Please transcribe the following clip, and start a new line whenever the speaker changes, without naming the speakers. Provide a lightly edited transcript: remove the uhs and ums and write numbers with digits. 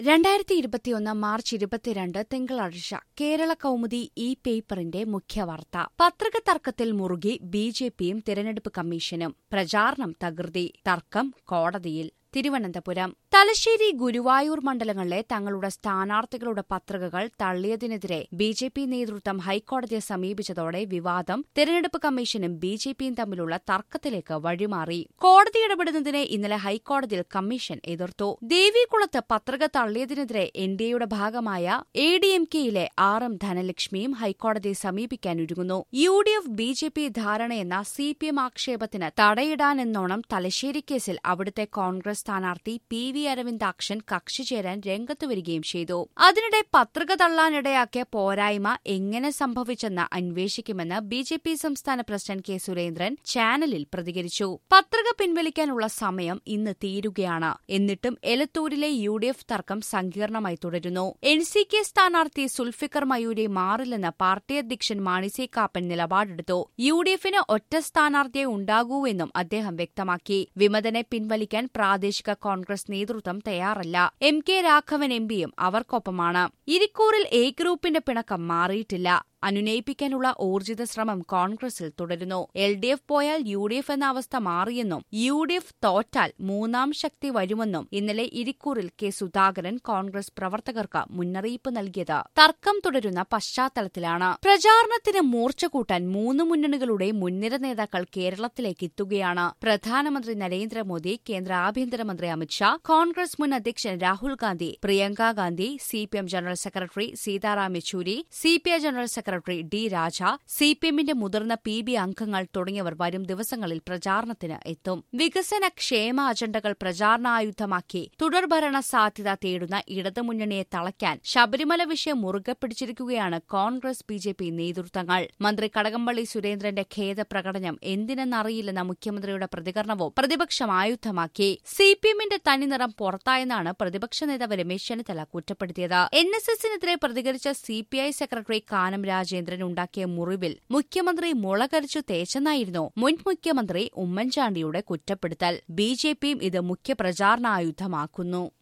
2021 March 22 തിങ്കളാഴ്ച കേരള കൗമുദി ഈ പേപ്പറിന്റെ മുഖ്യവാർത്ത. പത്രിക തർക്കത്തിൽ മുറുകി ബിജെപിയും തിരഞ്ഞെടുപ്പ് കമ്മീഷനും. പ്രചാരണം തകൃതി. തർക്കം കോടതിയിൽ. തിരുവനന്തപുരം. തലശ്ശേരി, ഗുരുവായൂർ മണ്ഡലങ്ങളിലെ തങ്ങളുടെ സ്ഥാനാർത്ഥികളുടെ പത്രികകൾ തള്ളിയതിനെതിരെ ബിജെപി നേതൃത്വം ഹൈക്കോടതിയെ സമീപിച്ചതോടെ വിവാദം തിരഞ്ഞെടുപ്പ് കമ്മീഷനും ബിജെപിയും തമ്മിലുള്ള തർക്കത്തിലേക്ക് വഴിമാറി. കോടതി ഇടപെടുന്നതിനെ ഇന്നലെ ഹൈക്കോടതിയിൽ കമ്മീഷൻ എതിർത്തു. ദേവികുളത്ത് പത്രിക തള്ളിയതിനെതിരെ എൻഡിഎയുടെ ഭാഗമായ എഡിഎംകെയിലെ RM ധനലക്ഷ്മിയും ഹൈക്കോടതിയെ സമീപിക്കാനൊരുങ്ങുന്നു. UDF ബിജെപി ധാരണയെന്ന CPM ആക്ഷേപത്തിന് തടയിടാനെന്നോണം തലശ്ശേരി കേസിൽ അവിടുത്തെ കോൺഗ്രസ് സ്ഥാനാർത്ഥി PV അരവിന്ദാക്ഷൻ കക്ഷി ചേരാൻ രംഗത്തു വരികയും ചെയ്തു. അതിനിടെ പത്രിക തള്ളാനിടയാക്കിയ പോരായ്മ എങ്ങനെ സംഭവിച്ചെന്ന് അന്വേഷിക്കുമെന്ന് BJP സംസ്ഥാന പ്രസിഡന്റ് K. സുരേന്ദ്രൻ ചാനലിൽ പ്രതികരിച്ചു. പത്രിക പിൻവലിക്കാനുള്ള സമയം ഇന്ന് തീരുകയാണ്. എന്നിട്ടും എലത്തൂരിലെ UDF തർക്കം സങ്കീർണമായി തുടരുന്നു. NCK സ്ഥാനാർത്ഥി സുൽഫിക്കർ മയൂരി മാറില്ലെന്ന് പാർട്ടി അധ്യക്ഷൻ മാണി സി കാപ്പൻ നിലപാടെടുത്തു. UDFന് ഒറ്റ സ്ഥാനാർത്ഥിയെ ഉണ്ടാകൂവെന്നും അദ്ദേഹം വ്യക്തമാക്കി. വിമതനെ പിൻവലിക്കാൻ പ്രാദേശിക കോൺഗ്രസ് നേതൃത്വം തയ്യാറല്ല. MK രാഘവൻ MPയും അവർക്കൊപ്പമാണ്. ഇരിക്കൂറിൽ A ഗ്രൂപ്പിന്റെ പിണക്കം മാറിയിട്ടില്ല. അനുനയിപ്പിക്കാനുള്ള ഊർജിത ശ്രമം കോൺഗ്രസിൽ തുടരുന്നു. LDF പോയാൽ UDF എന്ന അവസ്ഥ മാറിയെന്നും UDF തോറ്റാൽ മൂന്നാം ശക്തി വരുമെന്നും ഇന്നലെ ഇരിക്കൂറിൽ K. സുധാകരൻ കോൺഗ്രസ് പ്രവർത്തകർക്ക് മുന്നറിയിപ്പ് നൽകിയത് തർക്കം തുടരുന്ന പശ്ചാത്തലത്തിലാണ്. പ്രചാരണത്തിന് മൂർച്ച കൂട്ടാൻ മൂന്ന് മുന്നണികളുടെ മുൻനിര നേതാക്കൾ കേരളത്തിലേക്ക് എത്തുകയാണ്. പ്രധാനമന്ത്രി നരേന്ദ്രമോദി, കേന്ദ്ര ആഭ്യന്തരമന്ത്രി അമിത്ഷാ, കോൺഗ്രസ് മുൻ അധ്യക്ഷൻ Rahul Gandhi, Priyanka Gandhi, CPM general secretary Sitaram Yechury, CPI general secretary D. Raja, CPMന്റെ മുതിർന്ന PB അംഗങ്ങൾ തുടങ്ങിയവർ വരും ദിവസങ്ങളിൽ പ്രചാരണത്തിന് എത്തും. വികസന ക്ഷേമ അജണ്ടകൾ പ്രചാരണായുധമാക്കി തുടർഭരണ സാധ്യത തേടുന്ന ഇടതുമുന്നണിയെ തളയ്ക്കാൻ ശബരിമല വിഷയം മുറുകെ പിടിച്ചിരിക്കുകയാണ് കോൺഗ്രസ് BJP നേതൃത്വങ്ങൾ. മന്ത്രി കടകംപള്ളി സുരേന്ദ്രന്റെ ഖേദപ്രകടനം എന്തിനെന്നറിയില്ലെന്ന മുഖ്യമന്ത്രിയുടെ പ്രതികരണവും പ്രതിപക്ഷം ആയുധമാക്കി. CPMന്റെ തനിനിറം പുറത്തായെന്നാണ് പ്രതിപക്ഷ നേതാവ് രമേശ് ചെന്നിത്തല കുറ്റപ്പെടുത്തിയത്. NSSനെതിരെ പ്രതികരിച്ച CPI സെക്രട്ടറി കാനം രാജേന്ദ്രൻ ഉണ്ടാക്കിയ മുറിവിൽ മുഖ്യമന്ത്രി മുളകരിച്ചു തേച്ചെന്നായിരുന്നു മുൻ മുഖ്യമന്ത്രി ഉമ്മൻചാണ്ടിയുടെ കുറ്റപ്പെടുത്തൽ. BJPയും ഇത് മുഖ്യ പ്രചാരണായുധമാക്കുന്നു.